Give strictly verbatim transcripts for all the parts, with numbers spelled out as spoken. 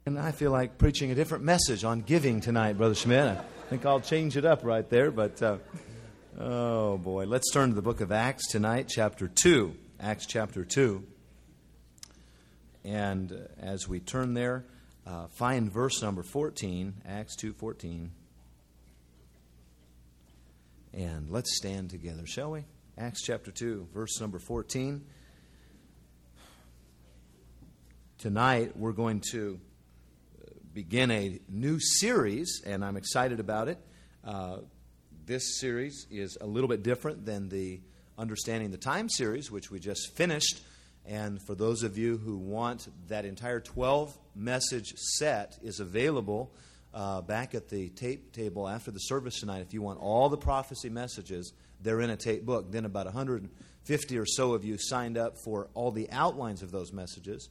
And I feel like preaching a different message on giving tonight, Brother Schmidt. I think I'll change it up right there. But, uh, oh boy, let's turn to the book of Acts tonight, chapter two. Acts chapter two. And uh, as we turn there, uh, find verse number fourteen, Acts two fourteen. And let's stand together, shall we? Acts chapter two, verse number fourteen. Tonight we're going to begin a new series, and I'm excited about it. Uh, this series is a little bit different than the Understanding the Time series, which we just finished. And for those of you who want that entire twelve-message set is available uh, back at the tape table after the service tonight. If you want all the prophecy messages, they're in a tape book. Then about one hundred fifty or so of you signed up for all the outlines of those messages.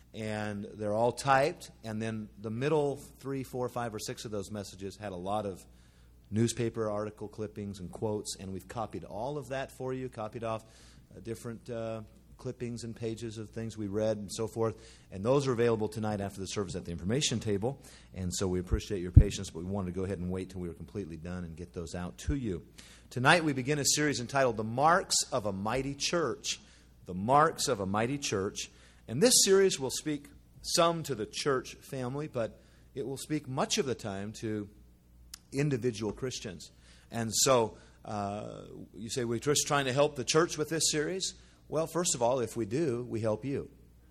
And they're all typed, and then the middle three, four, five, or six of those messages had a lot of newspaper article clippings and quotes, and we've copied all of that for you, copied off uh, different uh, clippings and pages of things we read and so forth. And those are available tonight after the service at the information table, and so we appreciate your patience, but we wanted to go ahead and wait till we were completely done and get those out to you. Tonight we begin a series entitled The Marks of a Mighty Church. The Marks of a Mighty Church. And this series will speak some to the church family, but it will speak much of the time to individual Christians. And so uh, you say, we're just trying to help the church with this series. Well, first of all, if we do, we help you.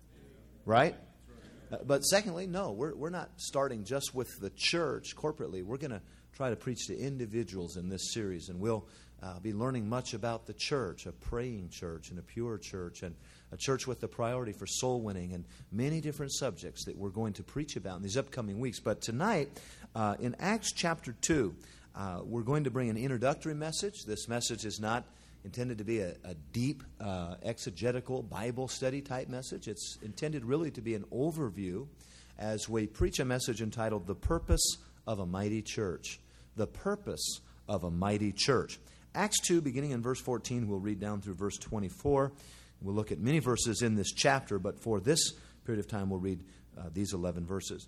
Right? Uh, but secondly, no, we're, we're not starting just with the church corporately. We're going to try to preach to individuals in this series, and we'll uh, be learning much about the church, a praying church and a pure church, and a church with the priority for soul winning, and many different subjects that we're going to preach about in these upcoming weeks. But tonight, uh, in Acts chapter two, uh, we're going to bring an introductory message. This message is not intended to be a, a deep uh, exegetical Bible study type message. It's intended really to be an overview as we preach a message entitled The Purpose of a Mighty Church. The Purpose of a Mighty Church. Acts two, beginning in verse fourteen, we'll read down through verse twenty-four. We'll look at many verses in this chapter, but for this period of time, we'll read uh, these eleven verses.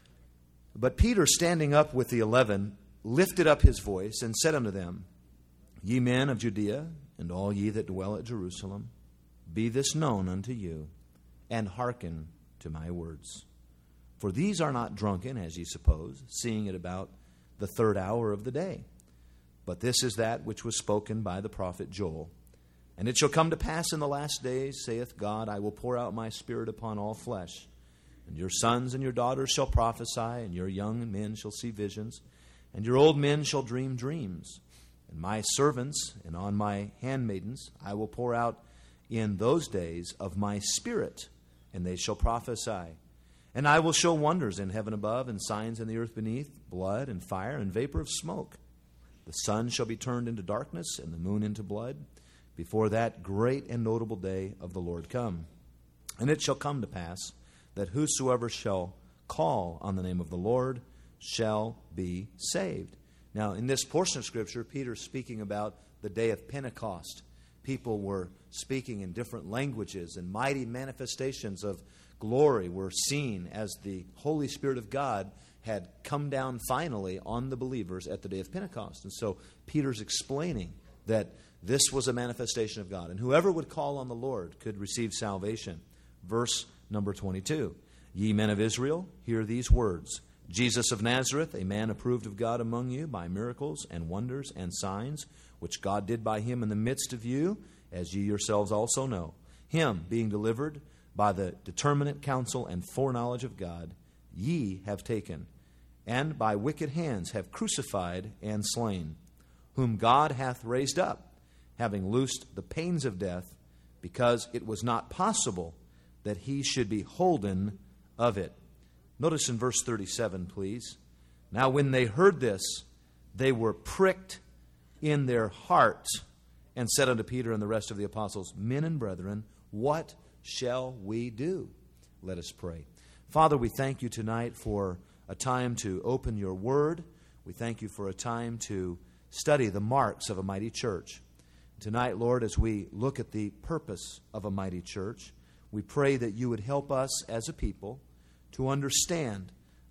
But Peter, standing up with the eleven, lifted up his voice and said unto them, Ye men of Judea, and all ye that dwell at Jerusalem, be this known unto you, and hearken to my words. For these are not drunken, as ye suppose, seeing it about the third hour of the day. But this is that which was spoken by the prophet Joel. And it shall come to pass in the last days, saith God, I will pour out my spirit upon all flesh. And your sons and your daughters shall prophesy, and your young men shall see visions, and your old men shall dream dreams. And my servants and on my handmaidens I will pour out in those days of my spirit, and they shall prophesy. And I will show wonders in heaven above, and signs in the earth beneath, blood and fire and vapor of smoke. The sun shall be turned into darkness, and the moon into blood, before that great and notable day of the Lord come. And it shall come to pass that whosoever shall call on the name of the Lord shall be saved. Now, in this portion of Scripture, Peter's speaking about the day of Pentecost. People were speaking in different languages, and mighty manifestations of glory were seen as the Holy Spirit of God had come down finally on the believers at the day of Pentecost. And so Peter's explaining that this was a manifestation of God, and whoever would call on the Lord could receive salvation. Verse number twenty-two, Ye men of Israel, hear these words. Jesus of Nazareth, a man approved of God among you by miracles and wonders and signs, which God did by him in the midst of you, as ye yourselves also know. Him being delivered by the determinate counsel and foreknowledge of God, ye have taken, and by wicked hands have crucified and slain, whom God hath raised up, having loosed the pains of death, because it was not possible that he should be holden of it. Notice in verse thirty-seven, please. Now when they heard this, they were pricked in their hearts, and said unto Peter and the rest of the apostles, Men and brethren, what shall we do? Let us pray. Father, we thank you tonight for a time to open your word. We thank you for a time to study the marks of a mighty church. Tonight, Lord, as we look at the purpose of a mighty church, we pray that you would help us as a people to understand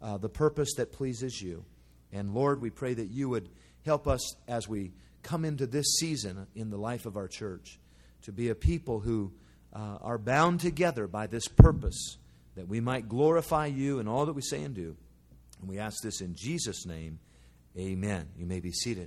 uh, the purpose that pleases you. And Lord, we pray that you would help us as we come into this season in the life of our church to be a people who uh, are bound together by this purpose, that we might glorify you in all that we say and do. And we ask this in Jesus' name. Amen. You may be seated.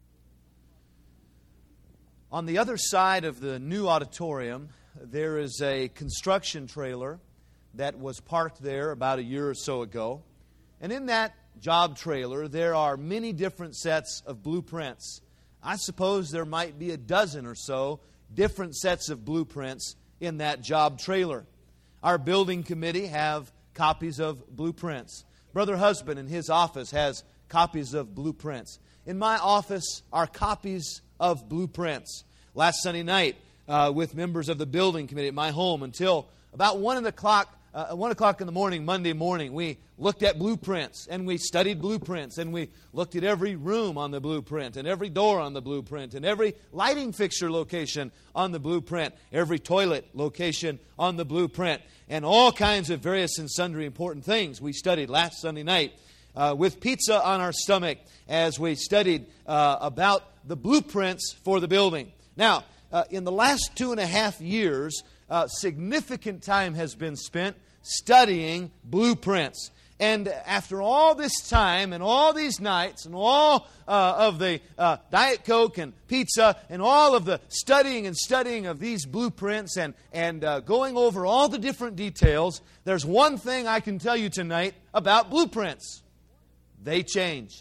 On the other side of the new auditorium, there is a construction trailer that was parked there about a year or so ago. And in that job trailer, there are many different sets of blueprints. I suppose there might be a dozen or so different sets of blueprints in that job trailer. Our building committee have copies of blueprints. Brother Husband in his office has copies of blueprints. In my office are copies of blueprints. Last Sunday night, uh, with members of the building committee at my home until about one o'clock, uh, one o'clock in the morning, Monday morning, we looked at blueprints and we studied blueprints and we looked at every room on the blueprint and every door on the blueprint and every lighting fixture location on the blueprint, every toilet location on the blueprint, and all kinds of various and sundry important things we studied last Sunday night uh, with pizza on our stomach as we studied uh, about the blueprints for the building. Now, uh, in the last two and a half years, uh, significant time has been spent studying blueprints. And after all this time and all these nights and all uh, of the uh, Diet Coke and pizza and all of the studying and studying of these blueprints and, and uh, going over all the different details, there's one thing I can tell you tonight about blueprints. They change.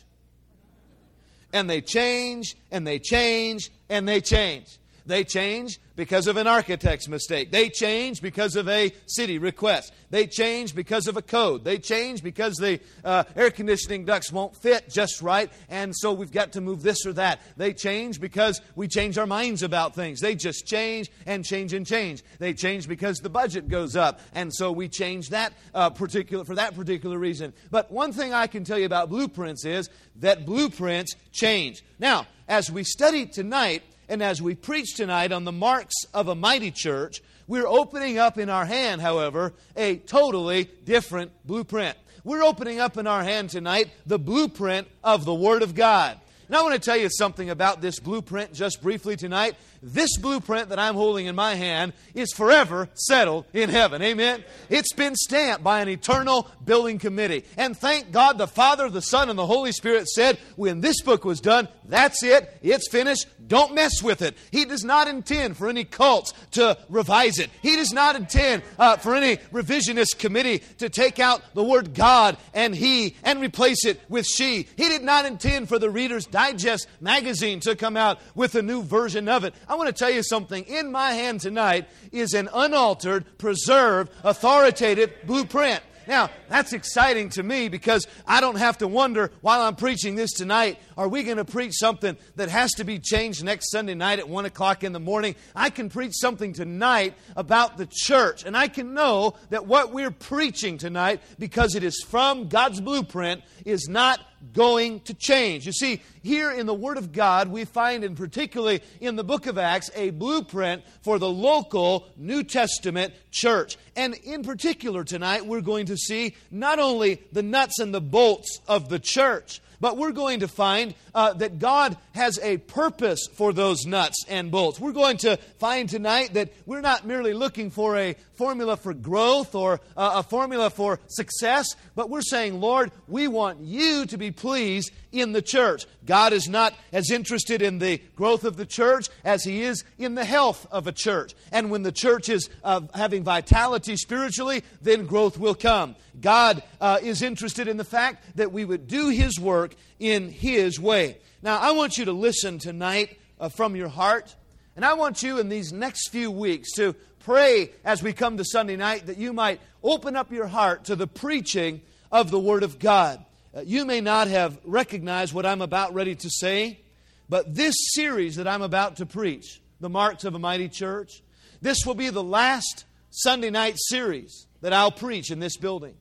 And they change, and they change, and they change. They change because of an architect's mistake. They change because of a city request. They change because of a code. They change because the uh, air conditioning ducts won't fit just right, and so we've got to move this or that. They change because we change our minds about things. They just change and change and change. They change because the budget goes up, and so we change that uh, particular for that particular reason. But one thing I can tell you about blueprints is that blueprints change. Now, as we study tonight, and as we preach tonight on the marks of a mighty church, we're opening up in our hand, however, a totally different blueprint. We're opening up in our hand tonight the blueprint of the Word of God. And I want to tell you something about this blueprint just briefly tonight. This blueprint that I'm holding in my hand is forever settled in heaven. Amen? It's been stamped by an eternal building committee. And thank God the Father, the Son, and the Holy Spirit said, when this book was done, that's it. It's finished. Don't mess with it. He does not intend for any cults to revise it. He does not intend uh, for any revisionist committee to take out the word God and He and replace it with she. He did not intend for the Reader's Digest magazine to come out with a new version of it. I want to tell you something. In my hand tonight is an unaltered, preserved, authoritative blueprint. Now, that's exciting to me because I don't have to wonder while I'm preaching this tonight, are we going to preach something that has to be changed next Sunday night at one o'clock in the morning? I can preach something tonight about the church, and I can know that what we're preaching tonight, because it is from God's blueprint, is not going to change. You see, here in the Word of God, we find, and particularly in the book of Acts, a blueprint for the local New Testament church. And in particular tonight, we're going to see not only the nuts and the bolts of the church, but we're going to find uh, that God has a purpose for those nuts and bolts. We're going to find tonight that we're not merely looking for a formula for growth or uh, a formula for success, but we're saying, Lord, we want you to be pleased in the church. God is not as interested in the growth of the church as He is in the health of a church. And when the church is uh, having vitality spiritually, then growth will come. God uh, is interested in the fact that we would do His work in His way. Now, I want you to listen tonight uh, from your heart, and I want you in these next few weeks to pray as we come to Sunday night that you might open up your heart to the preaching of the Word of God. Uh, you may not have recognized what I'm about ready to say, but this series that I'm about to preach, The Marks of a Mighty Church, this will be the last Sunday night series that I'll preach in this building.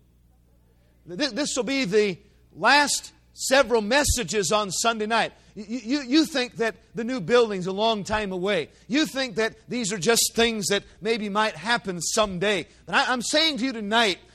This will be the last several messages on Sunday night. You, you, you think that the new building's a long time away. You think that these are just things that maybe might happen someday. But I, I'm saying to you tonight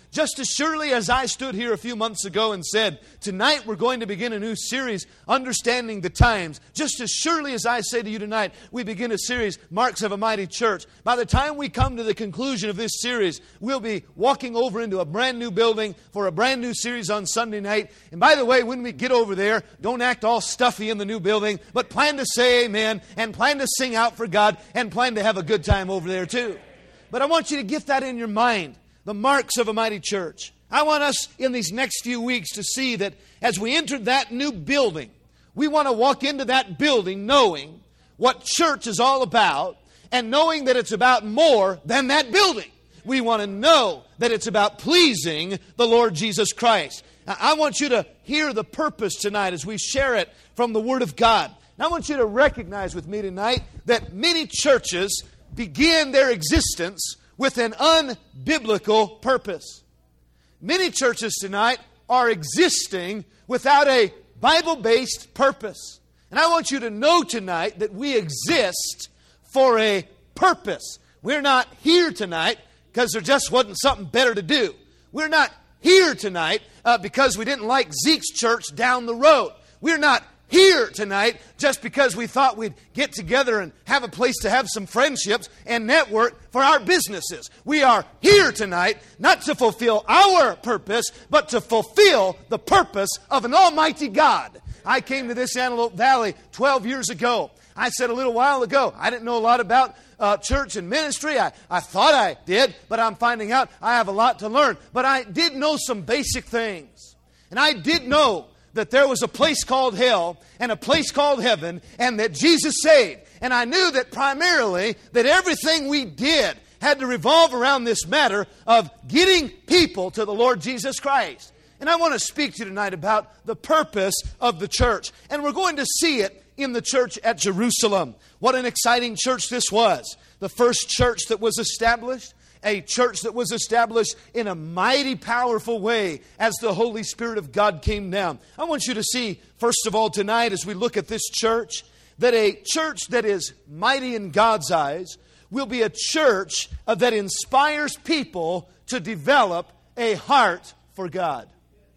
just as surely as I stood here a few months ago and said, tonight we're going to begin a new series, Understanding the Times. Just as surely as I say to you tonight, we begin a series, Marks of a Mighty Church. By the time we come to the conclusion of this series, we'll be walking over into a brand new building for a brand new series on Sunday night. And by the way, when we get over there, don't act all stuffy in the new building, but plan to say amen and plan to sing out for God and plan to have a good time over there too. But I want you to get that in your mind. The marks of a mighty church. I want us in these next few weeks to see that as we enter that new building, we want to walk into that building knowing what church is all about and knowing that it's about more than that building. We want to know that it's about pleasing the Lord Jesus Christ. Now, I want you to hear the purpose tonight as we share it from the Word of God. And I want you to recognize with me tonight that many churches begin their existence with an unbiblical purpose. Many churches tonight are existing without a Bible-based purpose. And I want you to know tonight that we exist for a purpose. We're not here tonight because there just wasn't something better to do. We're not here tonight uh, because we didn't like Zeke's church down the road. We're not here tonight just because we thought we'd get together and have a place to have some friendships and network for our businesses. We are here tonight not to fulfill our purpose, but to fulfill the purpose of an almighty God. I came to this Antelope Valley twelve years ago. I said a little while ago, I didn't know a lot about uh, church and ministry. I, I thought I did, but I'm finding out I have a lot to learn. But I did know some basic things. And I did know that there was a place called hell and a place called heaven and that Jesus saved. And I knew that primarily that everything we did had to revolve around this matter of getting people to the Lord Jesus Christ. And I want to speak to you tonight about the purpose of the church. And we're going to see it in the church at Jerusalem. What an exciting church this was. The first church that was established. A church that was established in a mighty, powerful way as the Holy Spirit of God came down. I want you to see, first of all, tonight as we look at this church, that a church that is mighty in God's eyes will be a church that inspires people to develop a heart for God.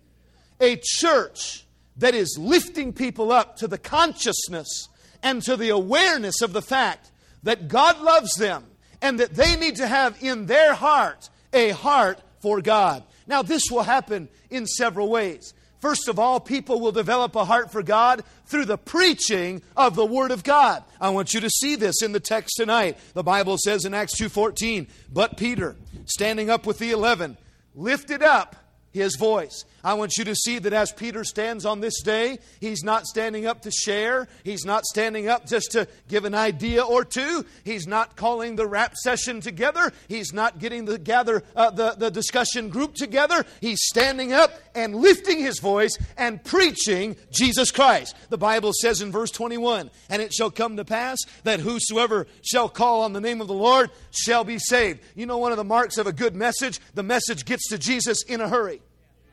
A church that is lifting people up to the consciousness and to the awareness of the fact that God loves them and that they need to have in their heart a heart for God. Now, this will happen in several ways. First of all, people will develop a heart for God through the preaching of the Word of God. I want you to see this in the text tonight. The Bible says in Acts two fourteen, "But Peter, standing up with the eleven, lifted up his voice." I want you to see that as Peter stands on this day, he's not standing up to share. He's not standing up just to give an idea or two. He's not calling the rap session together. He's not getting the gather uh, the, the discussion group together. He's standing up and lifting his voice and preaching Jesus Christ. The Bible says in verse twenty-one, "And it shall come to pass that whosoever shall call on the name of the Lord shall be saved." You know, one of the marks of a good message, the message gets to Jesus in a hurry.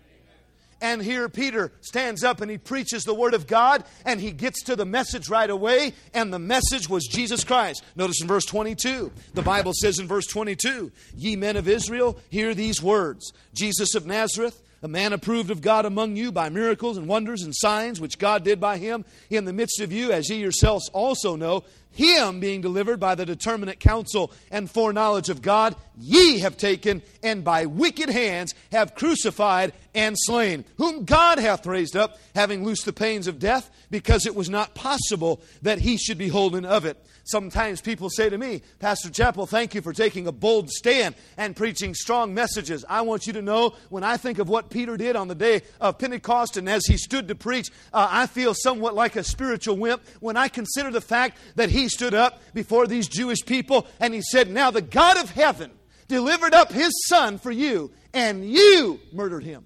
And here Peter stands up and he preaches the Word of God and he gets to the message right away, and the message was Jesus Christ. Notice in verse twenty-two, the Bible says in verse twenty-two, "Ye men of Israel, hear these words. Jesus of Nazareth, a man approved of God among you by miracles and wonders and signs, which God did by him in the midst of you, as ye yourselves also know, him being delivered by the determinate counsel and foreknowledge of God, ye have taken, and by wicked hands have crucified and slain, whom God hath raised up, having loosed the pains of death, because it was not possible that he should be holden of it." Sometimes people say to me, "Pastor Chappell, thank you for taking a bold stand and preaching strong messages." I want you to know, when I think of what Peter did on the day of Pentecost and as he stood to preach, uh, I feel somewhat like a spiritual wimp when I consider the fact that he stood up before these Jewish people and he said, "Now the God of heaven delivered up his Son for you, and you murdered him.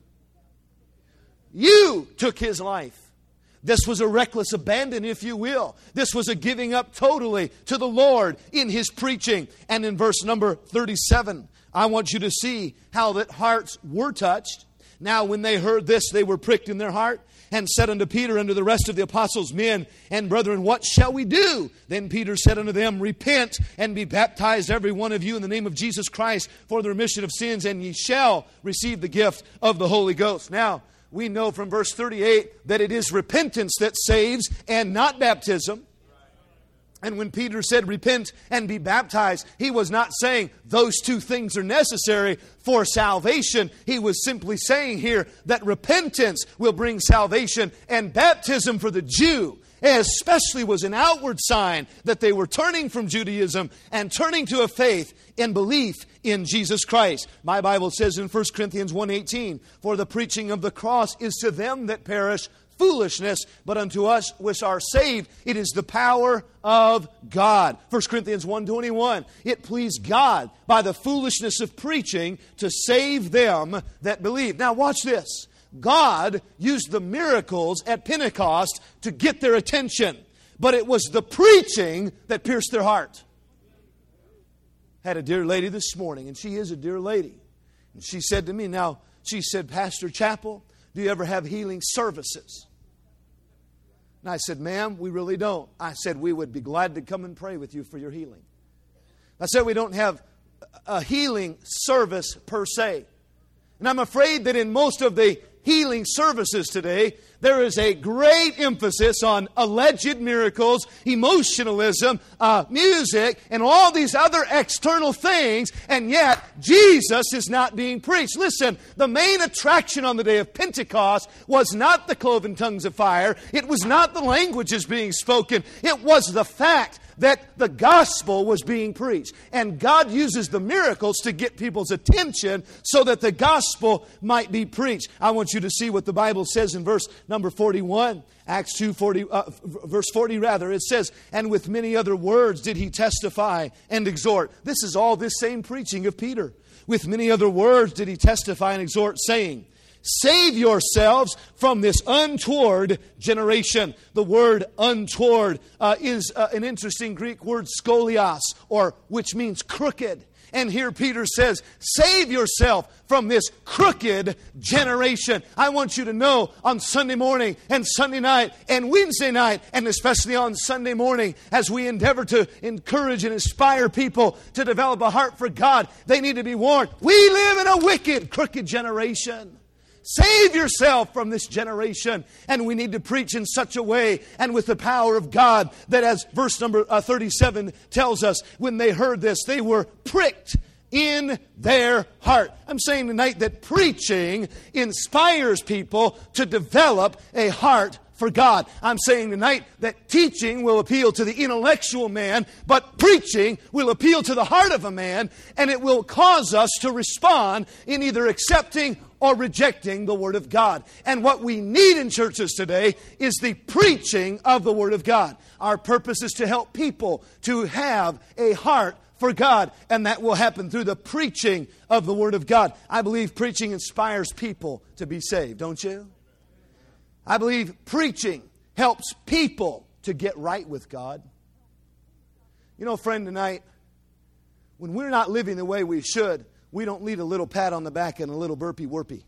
You took his life." This was a reckless abandon, if you will. This was a giving up totally to the Lord in his preaching. And in verse number thirty-seven, I want you to see how that hearts were touched. Now when they heard this, they were pricked in their heart, and said unto Peter and to the rest of the apostles, Men and brethren, what shall we do? Then Peter said unto them, Repent and be baptized every one of you in the name of Jesus Christ for the remission of sins, and ye shall receive the gift of the Holy Ghost. Now, we know from verse thirty-eight that it is repentance that saves and not baptism. And when Peter said, repent and be baptized, he was not saying those two things are necessary for salvation. He was simply saying here that repentance will bring salvation, and baptism for the Jew especially was an outward sign that they were turning from Judaism and turning to a faith and belief in Jesus Christ. My Bible says in First Corinthians one eighteen, For the preaching of the cross is to them that perish foolishness, but unto us which are saved, it is the power of God. First Corinthians one twenty-one, It pleased God by the foolishness of preaching to save them that believe. Now watch this. God used the miracles at Pentecost to get their attention, but it was the preaching that pierced their heart. Had a dear lady this morning, and she is a dear lady. And she said to me, now, she said, Pastor Chappell, do you ever have healing services? And I said, ma'am, we really don't. I said, we would be glad to come and pray with you for your healing. I said, we don't have a healing service per se. And I'm afraid that in most of the healing services today, there is a great emphasis on alleged miracles, emotionalism, uh, music, and all these other external things, and yet Jesus is not being preached. Listen, the main attraction on the day of Pentecost was not the cloven tongues of fire. It was not the languages being spoken. It was the fact that the gospel was being preached. And God uses the miracles to get people's attention so that the gospel might be preached. I want you to see what the Bible says in verse number forty-one. Acts two, forty, uh, verse forty rather. It says, And with many other words did he testify and exhort. This is all this same preaching of Peter. With many other words did he testify and exhort, saying, Save yourselves from this untoward generation. The word untoward uh, is uh, an interesting Greek word, skolios, or which means crooked. And here Peter says, save yourself from this crooked generation. I want you to know on Sunday morning and Sunday night and Wednesday night, and especially on Sunday morning, as we endeavor to encourage and inspire people to develop a heart for God, they need to be warned. We live in a wicked, crooked generation. Save yourself from this generation. And we need to preach in such a way and with the power of God that, as verse number thirty-seven tells us, when they heard this, they were pricked in their heart. I'm saying tonight that preaching inspires people to develop a heart for God. I'm saying tonight that teaching will appeal to the intellectual man, but preaching will appeal to the heart of a man, and it will cause us to respond in either accepting or rejecting the Word of God. And what we need in churches today is the preaching of the Word of God. Our purpose is to help people to have a heart for God, and that will happen through the preaching of the Word of God. I believe preaching inspires people to be saved, don't you? I believe preaching helps people to get right with God. You know, friend, tonight, when we're not living the way we should, we don't need a little pat on the back and a little burpy whoopee.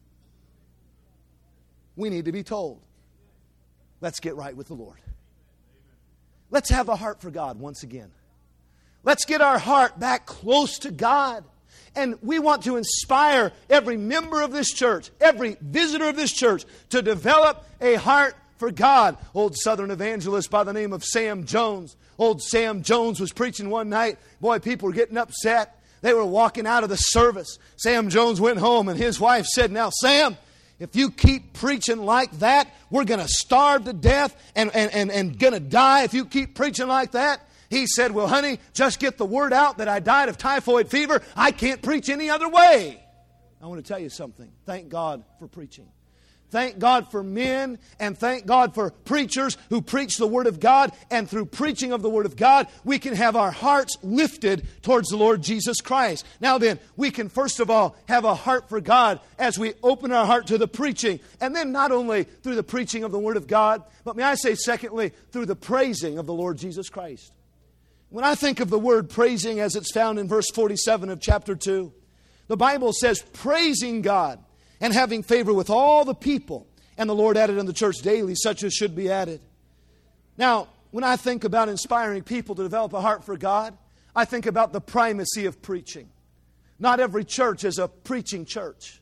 We need to be told, let's get right with the Lord. Let's have a heart for God once again. Let's get our heart back close to God. And we want to inspire every member of this church, every visitor of this church, to develop a heart for God. Old Southern evangelist by the name of Sam Jones. Old Sam Jones was preaching one night. Boy, people were getting upset. They were walking out of the service. Sam Jones went home and his wife said, Now, Sam, if you keep preaching like that, we're going to starve to death and, and, and, and going to die if you keep preaching like that. He said, well, honey, just get the word out that I died of typhoid fever. I can't preach any other way. I want to tell you something. Thank God for preaching. Thank God for men, and thank God for preachers who preach the Word of God. And through preaching of the Word of God, we can have our hearts lifted towards the Lord Jesus Christ. Now then, we can first of all have a heart for God as we open our heart to the preaching. And then not only through the preaching of the Word of God, but may I say secondly, through the praising of the Lord Jesus Christ. When I think of the word praising as it's found in verse forty-seven of chapter two, the Bible says praising God and having favor with all the people. And the Lord added unto the church daily such as should be added. Now, when I think about inspiring people to develop a heart for God, I think about the primacy of preaching. Not every church is a preaching church.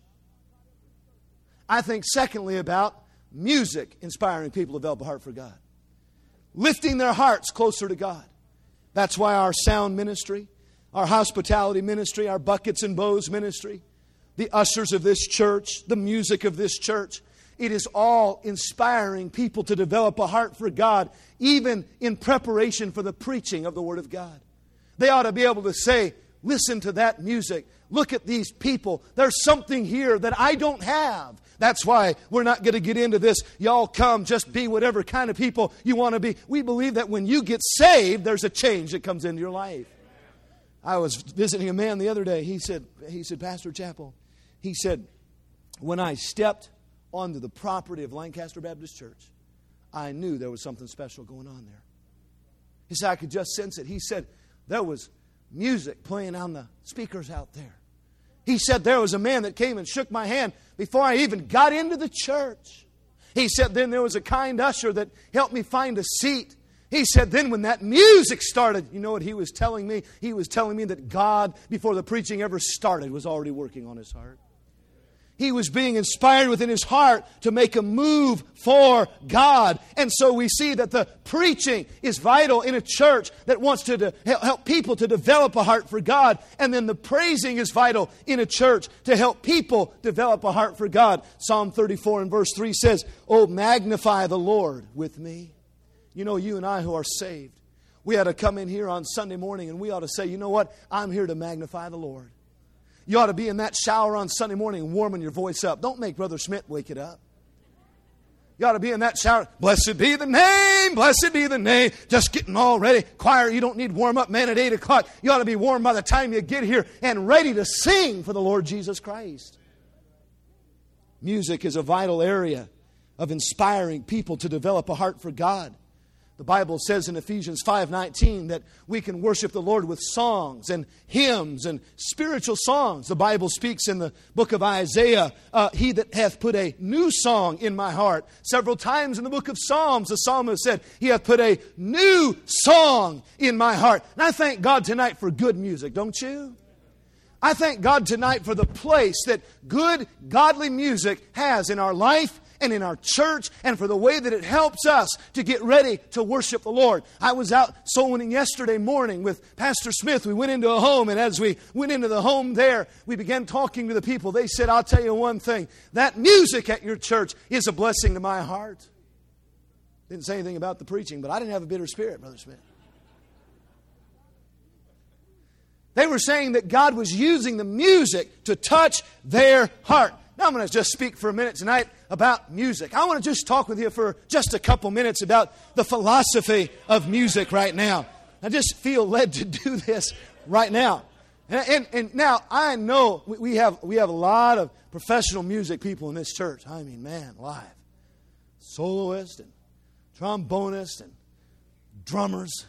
I think, secondly, about music inspiring people to develop a heart for God. Lifting their hearts closer to God. That's why our sound ministry, our hospitality ministry, our buckets and bows ministry, the ushers of this church, the music of this church, it is all inspiring people to develop a heart for God, even in preparation for the preaching of the Word of God. They ought to be able to say, listen to that music. Look at these people. There's something here that I don't have. That's why we're not going to get into this. Y'all come, just be whatever kind of people you want to be. We believe that when you get saved, there's a change that comes into your life. I was visiting a man the other day. He said, he said, Pastor Chappell, he said, when I stepped onto the property of Lancaster Baptist Church, I knew there was something special going on there. He said, I could just sense it. He said, there was music playing on the speakers out there. He said, there was a man that came and shook my hand before I even got into the church. He said, then there was a kind usher that helped me find a seat. He said, then when that music started, you know what he was telling me? He was telling me that God, before the preaching ever started, was already working on his heart. He was being inspired within his heart to make a move for God. And so we see that the preaching is vital in a church that wants to de- help people to develop a heart for God. And then the praising is vital in a church to help people develop a heart for God. Psalm thirty-four and verse three says, oh, magnify the Lord with me. You know, you and I who are saved, we ought to come in here on Sunday morning and we ought to say, you know what? I'm here to magnify the Lord. You ought to be in that shower on Sunday morning warming your voice up. Don't make Brother Schmidt wake it up. You ought to be in that shower. Blessed be the name. Blessed be the name. Just getting all ready. Choir, you don't need warm up, man, at eight o'clock. You ought to be warm by the time you get here and ready to sing for the Lord Jesus Christ. Music is a vital area of inspiring people to develop a heart for God. The Bible says in Ephesians five nineteen that we can worship the Lord with songs and hymns and spiritual songs. The Bible speaks in the book of Isaiah, uh, He that hath put a new song in my heart. Several times in the book of Psalms, the psalmist said, He hath put a new song in my heart. And I thank God tonight for good music, don't you? I thank God tonight for the place that good, godly music has in our life and in our church, and for the way that it helps us to get ready to worship the Lord. I was out soul winning yesterday morning with Pastor Smith. We went into a home, and as we went into the home there, we began talking to the people. They said, I'll tell you one thing, that music at your church is a blessing to my heart. Didn't say anything about the preaching, but I didn't have a bitter spirit, Brother Smith. They were saying that God was using the music to touch their heart. Now I'm going to just speak for a minute tonight about music. I want to just talk with you for just a couple minutes about the philosophy of music right now. I just feel led to do this right now. And, and, and now I know we have we have a lot of professional music people in this church. I mean, man, live. Soloists and trombonists and drummers.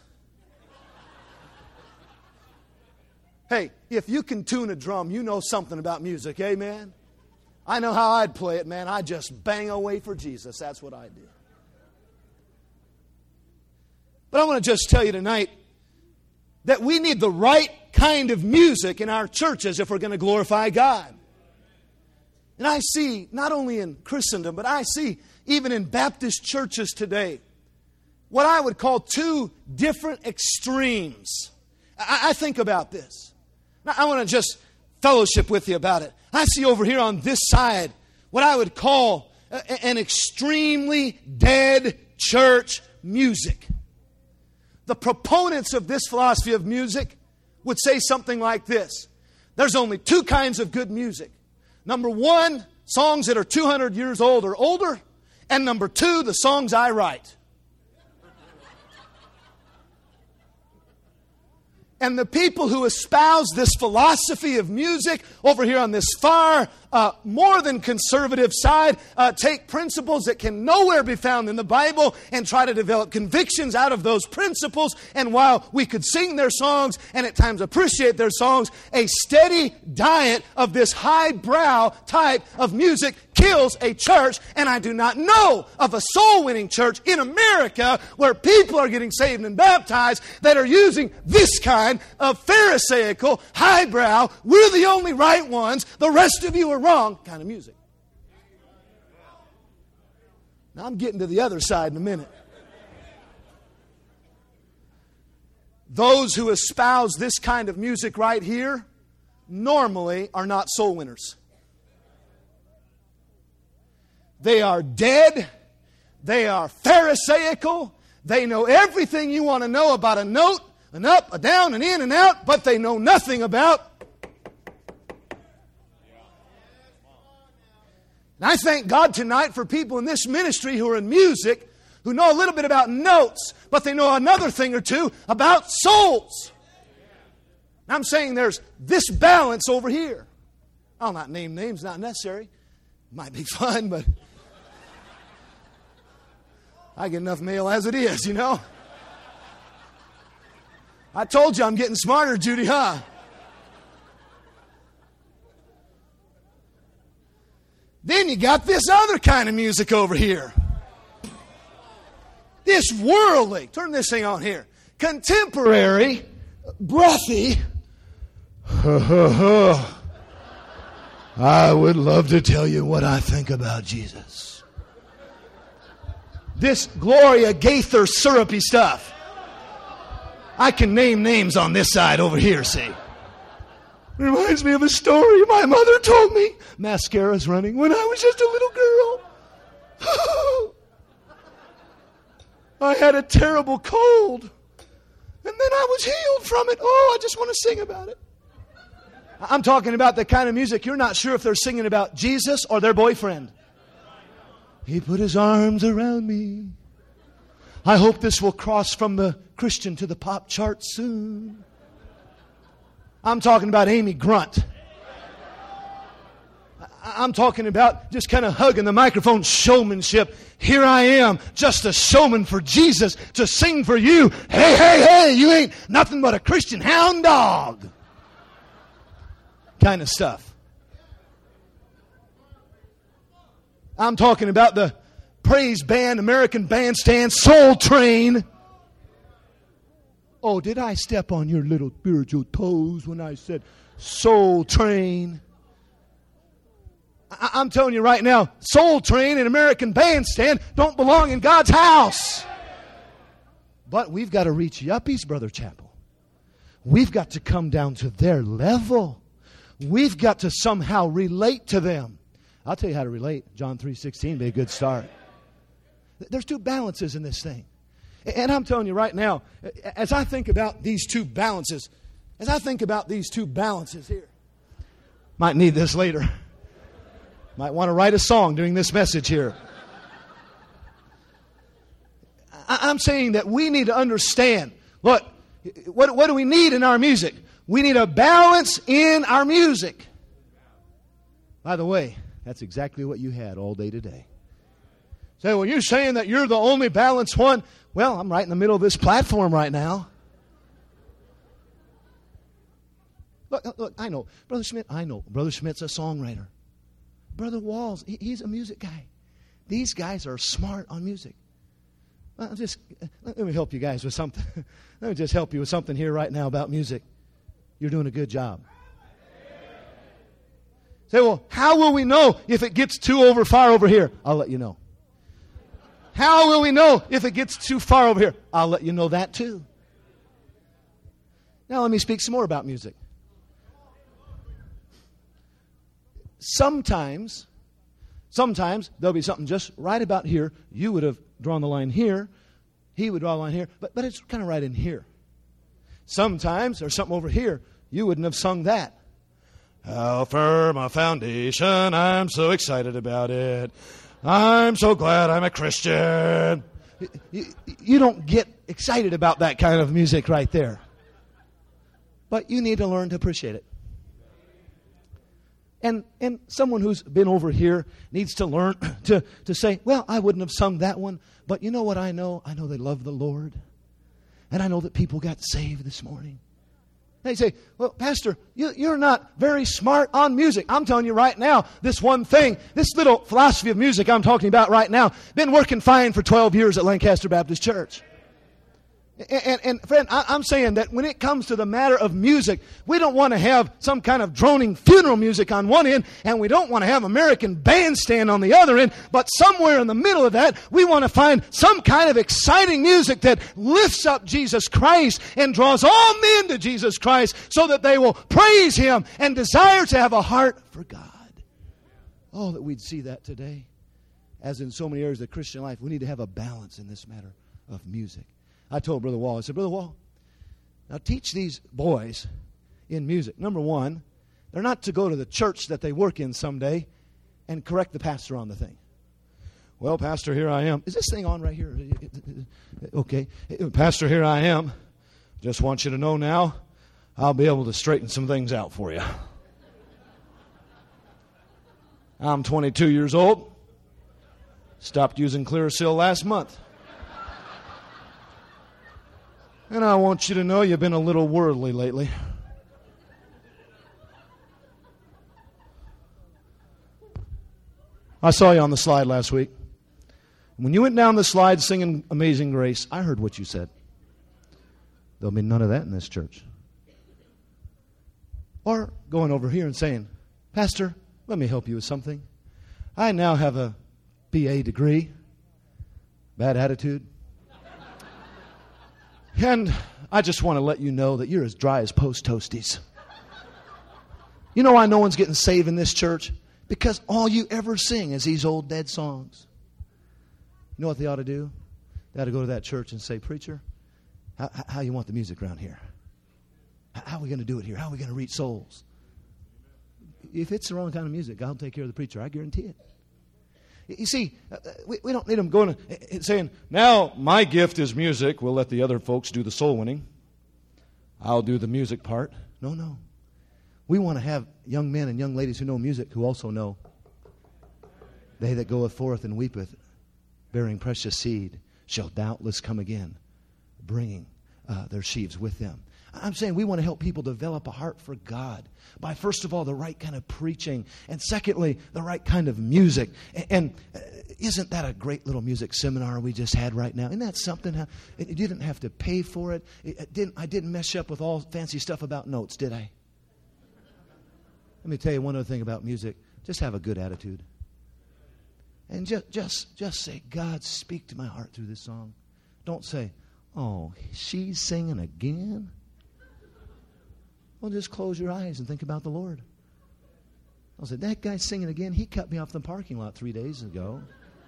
Hey, if you can tune a drum, you know something about music, amen? I know how I'd play it, man. I just bang away for Jesus. That's what I do. But I want to just tell you tonight that we need the right kind of music in our churches if we're going to glorify God. And I see, not only in Christendom, but I see even in Baptist churches today, what I would call two different extremes. I, I think about this. Now, I want to just fellowship with you about it. I see over here on this side what I would call a, an extremely dead church music. The proponents of this philosophy of music would say something like this. There's only two kinds of good music. Number one, songs that are two hundred years old or older. And number two, the songs I write. And the people who espouse this philosophy of music over here on this far, uh, more than conservative side, uh, take principles that can nowhere be found in the Bible and try to develop convictions out of those principles. And while we could sing their songs and at times appreciate their songs, a steady diet of this highbrow type of music kills a church. And I do not know of a soul-winning church in America where people are getting saved and baptized that are using this kind of pharisaical, highbrow, we're the only right ones, the rest of you are wrong kind of music. Now I'm getting to the other side in a minute. Those who espouse this kind of music right here normally are not soul winners. They are dead. They are pharisaical. They know everything you want to know about a note, an up, a down, an in and out, but they know nothing about. And I thank God tonight for people in this ministry who are in music, who know a little bit about notes, but they know another thing or two about souls. And I'm saying there's this balance over here. I'll not name names, not necessary. Might be fun, but I get enough mail as it is, you know. I told you I'm getting smarter, Judy, huh? Then you got this other kind of music over here. This worldly, turn this thing on here, contemporary, breathy. I would love to tell you what I think about Jesus. This Gloria Gaither syrupy stuff. I can name names on this side over here, see. Reminds me of a story my mother told me. Mascara's running when I was just a little girl. I had a terrible cold. And then I was healed from it. Oh, I just want to sing about it. I'm talking about the kind of music you're not sure if they're singing about Jesus or their boyfriend. He put his arms around me. I hope this will cross from the Christian to the pop chart soon. I'm talking about Amy Grunt. I'm talking about just kind of hugging the microphone showmanship. Here I am, just a showman for Jesus to sing for you. Hey, hey, hey, you ain't nothing but a Christian hound dog. Kind of stuff. I'm talking about the praise band, American Bandstand, Soul Train. Oh, did I step on your little spiritual toes when I said Soul Train? I- I'm telling you right now, Soul Train and American Bandstand don't belong in God's house. But we've got to reach yuppies, Brother Chappell. We've got to come down to their level. We've got to somehow relate to them. I'll tell you how to relate. John three sixteen be a good start. There's two balances in this thing. And I'm telling you right now, as I think about these two balances, as I think about these two balances here, might need this later. Might want to write a song during this message here. I'm saying that we need to understand, look, what, what do we need in our music? We need a balance in our music. By the way, that's exactly what you had all day today. Say, well, you're saying that you're the only balanced one. Well, I'm right in the middle of this platform right now. Look, look, I know. Brother Schmidt, I know. Brother Schmidt's a songwriter. Brother Walls, he, he's a music guy. These guys are smart on music. I'll just, let me help you guys with something. Let me just help you with something here right now about music. You're doing a good job. Say, well, how will we know if it gets too over far over here? I'll let you know. How will we know if it gets too far over here? I'll let you know that too. Now let me speak some more about music. Sometimes, sometimes there'll be something just right about here. You would have drawn the line here. He would draw the line here. But, but it's kind of right in here. Sometimes there's something over here. You wouldn't have sung that. How firm a foundation. I'm so excited about it. I'm so glad I'm a Christian. You, you, you don't get excited about that kind of music right there. but you need to learn to appreciate it. And and someone who's been over here needs to learn to, to say, well, I wouldn't have sung that one, but you know what I know? I know they love the Lord. And I know that people got saved this morning. They say, well, Pastor, you, you're not very smart on music. I'm telling you right now, this one thing, this little philosophy of music I'm talking about right now, been working fine for twelve years at Lancaster Baptist Church. And, and, and friend, I, I'm saying that when it comes to the matter of music, we don't want to have some kind of droning funeral music on one end, and we don't want to have American Bandstand on the other end, but somewhere in the middle of that, we want to find some kind of exciting music that lifts up Jesus Christ and draws all men to Jesus Christ so that they will praise Him and desire to have a heart for God. Oh, that we'd see that today. As in so many areas of Christian life, we need to have a balance in this matter of music. I told Brother Wall, I said, Brother Wall, now teach these boys in music. Number one, they're not to go to the church that they work in someday and correct the pastor on the thing. Well, Pastor, here I am. Is this thing on right here? Okay. Pastor, here I am. Just want you to know now, I'll be able to straighten some things out for you. I'm twenty-two years old. Stopped using Clearasil last month. And I want you to know you've been a little worldly lately. I saw you on the slide last week. When you went down the slide singing Amazing Grace, I heard what you said. There'll be none of that in this church. Or going over here and saying, Pastor, let me help you with something. I now have a B A degree. Bad attitude. And I just want to let you know that you're as dry as post toasties. You know why no one's getting saved in this church? Because all you ever sing is these old dead songs. You know what they ought to do? They ought to go to that church and say, Preacher, how, how you want the music around here? How are we going to do it here? How are we going to reach souls? If it's the wrong kind of music, God will take care of the preacher. I guarantee it. You see, we, we don't need them going and saying, now my gift is music. We'll let the other folks do the soul winning. I'll do the music part. No, no. We want to have young men and young ladies who know music who also know they that goeth forth and weepeth, bearing precious seed, shall doubtless come again, bringing uh, their sheaves with them. I'm saying we want to help people develop a heart for God by, first of all, the right kind of preaching, and secondly, the right kind of music. And, and uh, isn't that a great little music seminar we just had right now? Isn't that something? How, it, you didn't have to pay for it. It, it didn't, I didn't mess you up with all fancy stuff about notes, did I? Let me tell you one other thing about music. Just have a good attitude. And just, just, just say, God, speak to my heart through this song. Don't say, oh, she's singing again? Well, just close your eyes and think about the Lord. I'll say, that guy's singing again. He cut me off the parking lot three days ago.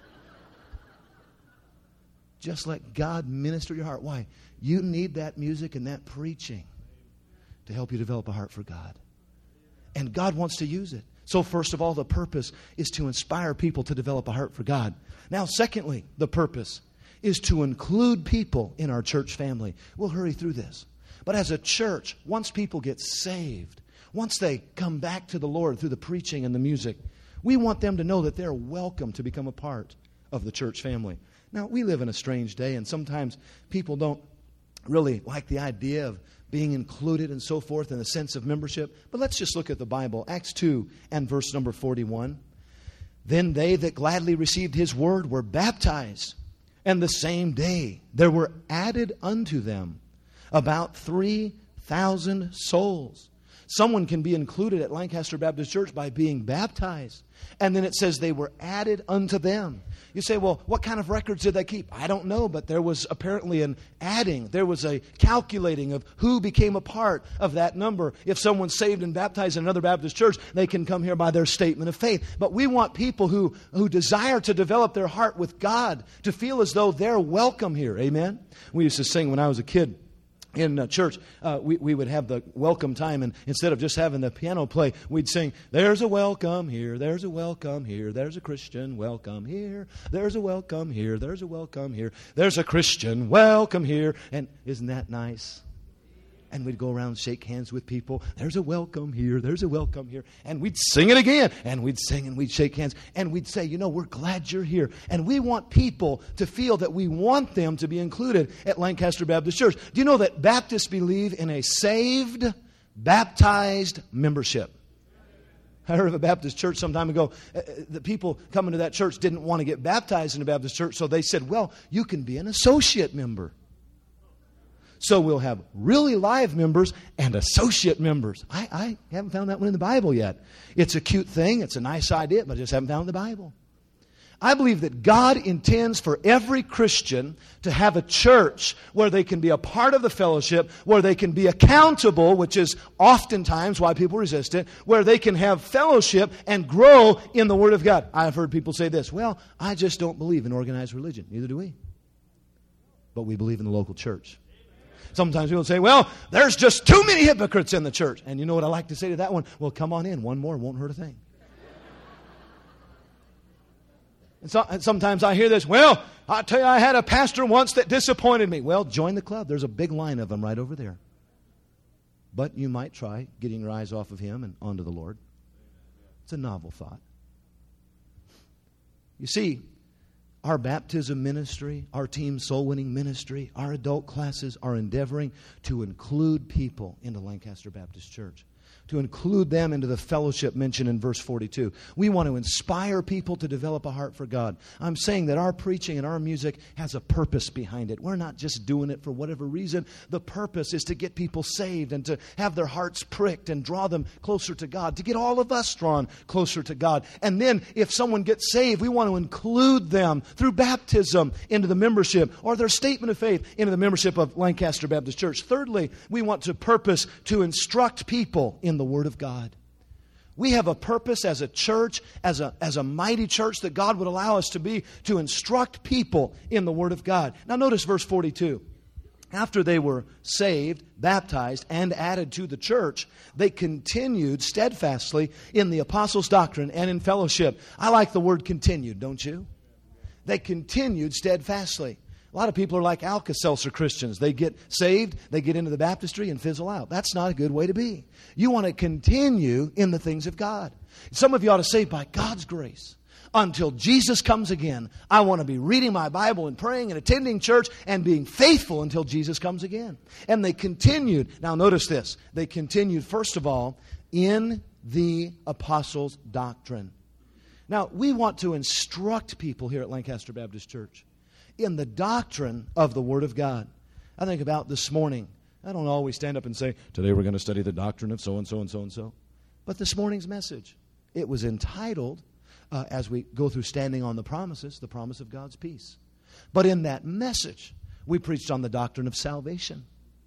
Just let God minister your heart. Why? You need that music and that preaching to help you develop a heart for God. And God wants to use it. So first of all, the purpose is to inspire people to develop a heart for God. Now, secondly, the purpose is to include people in our church family. We'll hurry through this. But as a church, once people get saved, once they come back to the Lord through the preaching and the music, we want them to know that they're welcome to become a part of the church family. Now, we live in a strange day, and sometimes people don't really like the idea of being included and so forth in the sense of membership. But let's just look at the Bible. Acts two and verse number forty-one. Then they that gladly received His word were baptized, and the same day there were added unto them about three thousand souls. Someone can be included at Lancaster Baptist Church by being baptized. And then it says they were added unto them. You say, well, what kind of records did they keep? I don't know, but there was apparently an adding. There was a calculating of who became a part of that number. If someone's saved and baptized in another Baptist church, they can come here by their statement of faith. But we want people who, who desire to develop their heart with God to feel as though they're welcome here. Amen? We used to sing when I was a kid. In uh, church, uh, we, we would have the welcome time, and instead of just having the piano play, we'd sing, there's a welcome here, there's a welcome here, there's a Christian welcome here, there's a welcome here, there's a welcome here, there's a Christian welcome here. And isn't that nice? and we'd go around and shake hands with people. There's a welcome here, there's a welcome here. And we'd sing it again, and we'd sing and we'd shake hands, and we'd say, you know, we're glad you're here. And we want people to feel that we want them to be included at Lancaster Baptist Church. Do you know that Baptists believe in a saved, baptized membership? I heard of a Baptist church some time ago. Uh, the people coming to that church didn't want to get baptized in a Baptist church, so they said, well, you can be an associate member. So we'll have really live members and associate members. I, I haven't found that one in the Bible yet. It's a cute thing. It's a nice idea, but I just haven't found it in the Bible. I believe that God intends for every Christian to have a church where they can be a part of the fellowship, where they can be accountable, which is oftentimes why people resist it, where they can have fellowship and grow in the Word of God. I've heard people say this, well, I just don't believe in organized religion. Neither do we. But we believe in the local church. Sometimes people say, well, there's just too many hypocrites in the church. And you know what I like to say to that one? Well, come on in. One more won't hurt a thing. And, so, and sometimes I hear this, well, I'll tell you, I had a pastor once that disappointed me. Well, join the club. There's a big line of them right over there. But you might try getting your eyes off of him and onto the Lord. It's a novel thought. You see, our baptism ministry, our team soul winning ministry, our adult classes are endeavoring to include people into Lancaster Baptist Church, to include them into the fellowship mentioned in verse forty-two. We want to inspire people to develop a heart for God. I'm saying that our preaching and our music has a purpose behind it. We're not just doing it for whatever reason. The purpose is to get people saved and to have their hearts pricked and draw them closer to God, to get all of us drawn closer to God. And then if someone gets saved, we want to include them through baptism into the membership or their statement of faith into the membership of Lancaster Baptist Church. Thirdly, we want to purpose to instruct people in the Word of God. We have a purpose as a church, as a, as a mighty church that God would allow us to be, to instruct people in the Word of God. Now notice verse forty-two. After they were saved, baptized, and added to the church, they continued steadfastly in the apostles' doctrine and in fellowship. I like the word continued, don't you? They continued steadfastly. A lot of people are like Alka-Seltzer Christians. They get saved, they get into the baptistry and fizzle out. That's not a good way to be. You want to continue in the things of God. Some of you ought to say, by God's grace, until Jesus comes again, I want to be reading my Bible and praying and attending church and being faithful until Jesus comes again. And they continued. Now notice this. They continued, first of all, in the apostles' doctrine. Now, we want to instruct people here at Lancaster Baptist Church in the doctrine of the Word of God. I think about this morning. I don't always stand up and say, today we're going to study the doctrine of so-and-so and so-and-so. But this morning's message, it was entitled, uh, as we go through standing on the promises, the promise of God's peace. But in that message, we preached on the doctrine of salvation.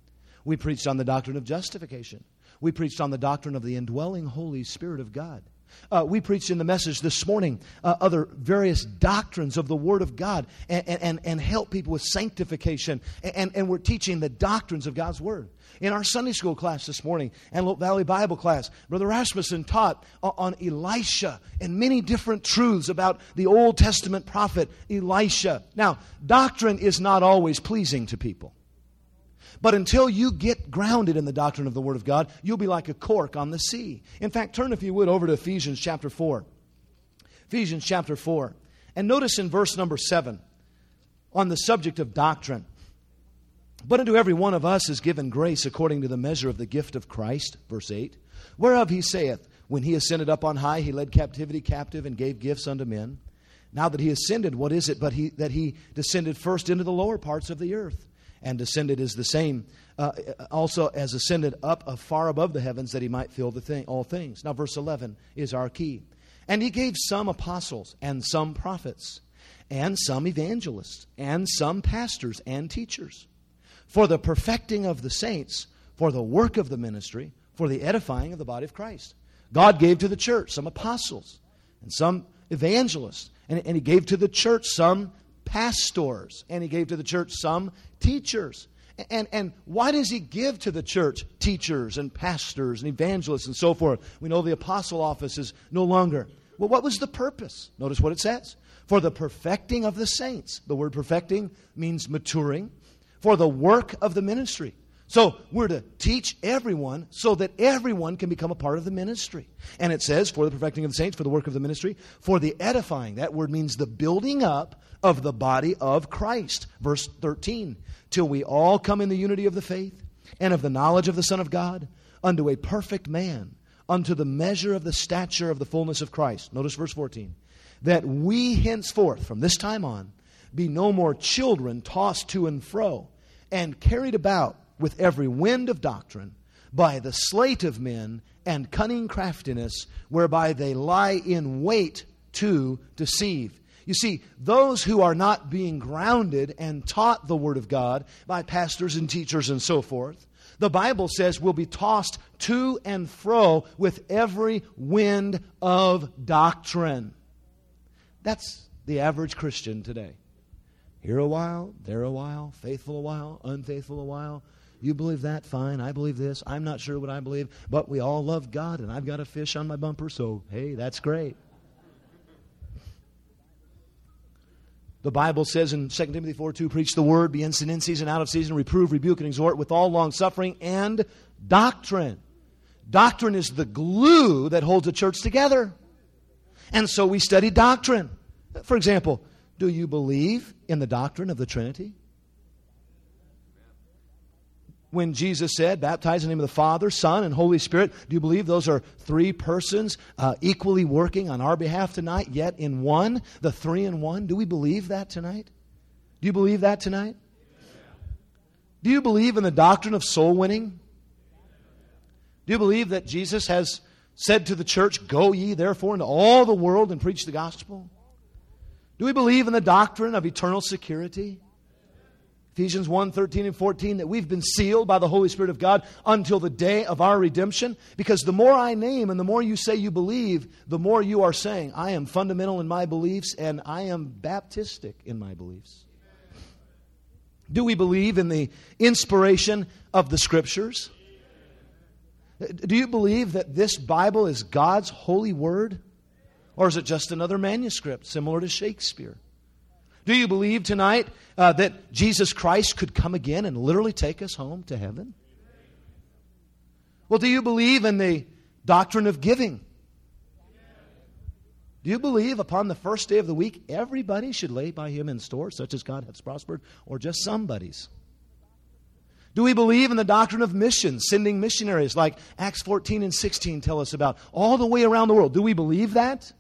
We preached on the doctrine of justification. We preached on the doctrine of the indwelling Holy Spirit of God. Uh, we preached in the message this morning uh, other various doctrines of the Word of God and, and, and help people with sanctification. And, and we're teaching the doctrines of God's Word. In our Sunday school class this morning and Antelope Valley Bible class, Brother Rasmussen taught on Elisha and many different truths about the Old Testament prophet Elisha. Now, doctrine is not always pleasing to people. But until you get grounded in the doctrine of the Word of God, you'll be like a cork on the sea. In fact, turn, if you would, over to Ephesians chapter four. Ephesians chapter four. And notice in verse number seven, on the subject of doctrine. But unto every one of us is given grace according to the measure of the gift of Christ, verse eight, whereof he saith, when he ascended up on high, he led captivity captive and gave gifts unto men. Now that he ascended, what is it but he that he descended first into the lower parts of the earth? And descended is the same, uh, also as ascended up far above the heavens that he might fill the thing, all things. Now verse eleven is our key. And he gave some apostles and some prophets and some evangelists and some pastors and teachers for the perfecting of the saints, for the work of the ministry, for the edifying of the body of Christ. God gave to the church some apostles and some evangelists. And, and he gave to the church some pastors. And he gave to the church some teachers. And, and why does he give to the church teachers and pastors and evangelists and so forth? We know the apostle office is no longer. Well, what was the purpose? Notice what it says. For the perfecting of the saints. The word perfecting means maturing. For the work of the ministry. So we're to teach everyone so that everyone can become a part of the ministry. And it says, for the perfecting of the saints, for the work of the ministry, for the edifying. That word means the building up of the body of Christ. Verse thirteen, till we all come in the unity of the faith and of the knowledge of the Son of God, unto a perfect man, unto the measure of the stature of the fullness of Christ. Notice verse fourteen. That we henceforth, from this time on, be no more children tossed to and fro, and carried about with every wind of doctrine, by the sleight of men and cunning craftiness, whereby they lie in wait to deceive. You see, those who are not being grounded and taught the Word of God by pastors and teachers and so forth, the Bible says will be tossed to and fro with every wind of doctrine. That's the average Christian today. Here a while, there a while, faithful a while, unfaithful a while. You believe that? Fine. I believe this. I'm not sure what I believe, but we all love God, and I've got a fish on my bumper, so hey, that's great. The Bible says in Second Timothy four two, preach the word, be instant in season, out of season, reprove, rebuke, and exhort with all long suffering and doctrine. Doctrine is the glue that holds a church together. And so we study doctrine. For example, do you believe in the doctrine of the Trinity? When Jesus said, baptize in the name of the Father, Son, and Holy Spirit, do you believe those are three persons uh, equally working on our behalf tonight, yet in one, the three in one? Do we believe that tonight? Do you believe that tonight? Do you believe in the doctrine of soul winning? Do you believe that Jesus has said to the church, go ye therefore into all the world and preach the gospel? Do we believe in the doctrine of eternal security? Ephesians one, thirteen and fourteen, that we've been sealed by the Holy Spirit of God until the day of our redemption. Because the more I name and the more you say you believe, the more you are saying, I am fundamental in my beliefs and I am Baptistic in my beliefs. Do we believe in the inspiration of the Scriptures? Do you believe that this Bible is God's holy word? Or is it just another manuscript similar to Shakespeare? Do you believe tonight uh, that Jesus Christ could come again and literally take us home to heaven? Well, do you believe in the doctrine of giving? Do you believe upon the first day of the week everybody should lay by him in store, such as God has prospered, or just somebody's? Do we believe in the doctrine of missions, sending missionaries like Acts fourteen and sixteen tell us about, all the way around the world? Do we believe that?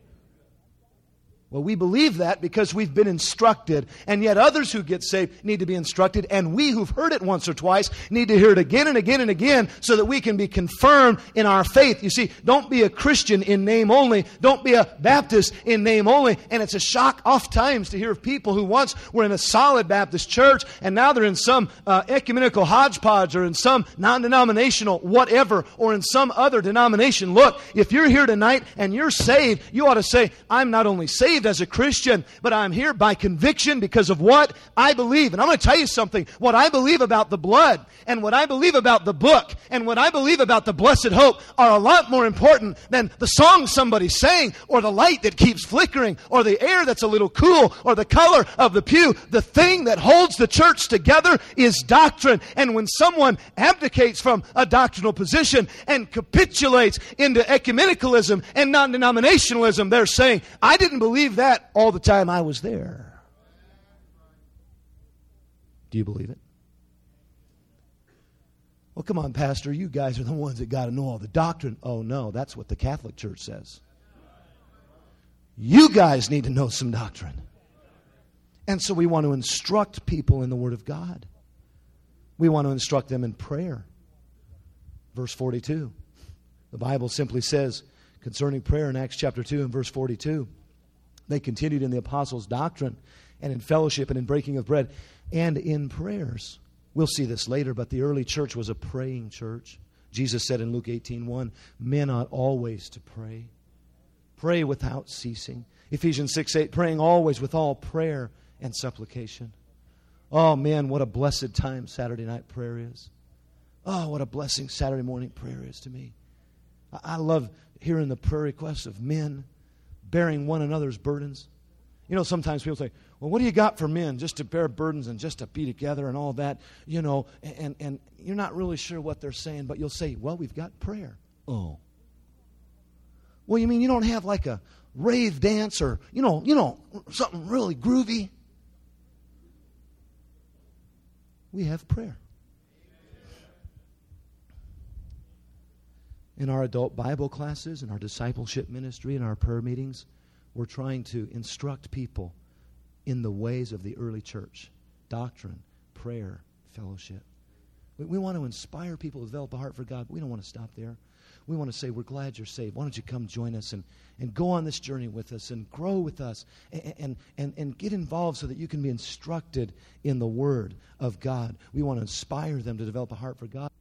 Well, we believe that because we've been instructed, and yet others who get saved need to be instructed, and we who've heard it once or twice need to hear it again and again and again so that we can be confirmed in our faith. You see, don't be a Christian in name only. Don't be a Baptist in name only. And it's a shock oft times to hear of people who once were in a solid Baptist church, and now they're in some uh, ecumenical hodgepodge or in some non-denominational whatever or in some other denomination. Look, if you're here tonight and you're saved, you ought to say, I'm not only saved as a Christian, but I'm here by conviction because of what I believe. And I'm going to tell you something. What I believe about the blood and what I believe about the book and what I believe about the blessed hope are a lot more important than the song somebody's saying or the light that keeps flickering or the air that's a little cool or the color of the pew. The thing that holds the church together is doctrine. And when someone abdicates from a doctrinal position and capitulates into ecumenicalism and non-denominationalism, they're saying, I didn't believe that all the time I was there. Do you believe it? Well, come on, Pastor, you guys are the ones that got to know all the doctrine. Oh, no, that's what the Catholic Church says. You guys need to know some doctrine. And so we want to instruct people in the Word of God. We want to instruct them in prayer. Verse forty-two. The Bible simply says concerning prayer in Acts chapter two and verse forty-two, they continued in the apostles' doctrine and in fellowship and in breaking of bread and in prayers. We'll see this later, but the early church was a praying church. Jesus said in Luke eighteen one, men ought always to pray. Pray without ceasing. Ephesians six eight, praying always with all prayer and supplication. Oh, man, what a blessed time Saturday night prayer is. Oh, what a blessing Saturday morning prayer is to me. I love hearing the prayer requests of men bearing one another's burdens. You know, sometimes people say, well, what do you got for men? Just to bear burdens and just to be together and all that, you know, and, and you're not really sure what they're saying, but you'll say, well, we've got prayer. Oh. Well, you mean you don't have like a rave dance or, you know, you know, something really groovy? We have prayer. In our adult Bible classes, in our discipleship ministry, in our prayer meetings, we're trying to instruct people in the ways of the early church. Doctrine, prayer, fellowship. We, we want to inspire people to develop a heart for God, but we don't want to stop there. We want to say, we're glad you're saved. Why don't you come join us and, and go on this journey with us and grow with us and, and, and, and get involved so that you can be instructed in the Word of God. We want to inspire them to develop a heart for God.